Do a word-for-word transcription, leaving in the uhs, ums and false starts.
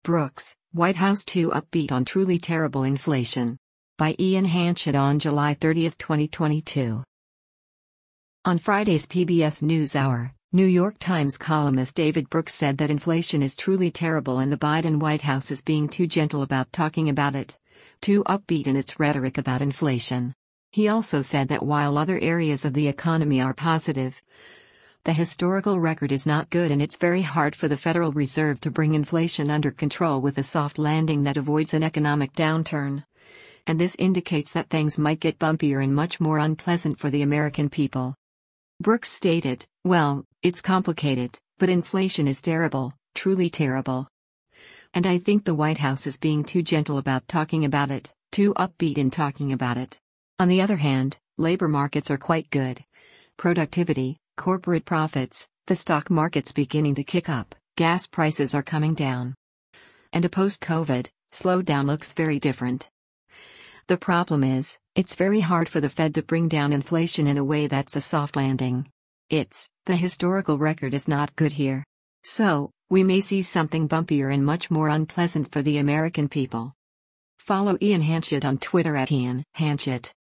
Brooks, White House too upbeat on truly terrible inflation. By Ian Hanchett on July thirtieth, twenty twenty-two. On Friday's P B S NewsHour, New York Times columnist David Brooks said that inflation is truly terrible and the Biden White House is being too gentle about talking about it, too upbeat in its rhetoric about inflation. He also said that while other areas of the economy are positive, the historical record is not good and it's very hard for the Federal Reserve to bring inflation under control with a soft landing that avoids an economic downturn. And this indicates that things might get bumpier and much more unpleasant for the American people. Brooks stated, "Well, it's complicated, but inflation is terrible, truly terrible. And I think the White House is being too gentle about talking about it, too upbeat in talking about it. On the other hand, labor markets are quite good. Productivity, corporate profits, the stock market's beginning to kick up, gas prices are coming down. And a post-COVID slowdown looks very different. The problem is, it's very hard for the Fed to bring down inflation in a way that's a soft landing. It's, the historical record is not good here. So, we may see something bumpier and much more unpleasant for the American people." Follow Ian Hanchett on Twitter at Ian Hanchett.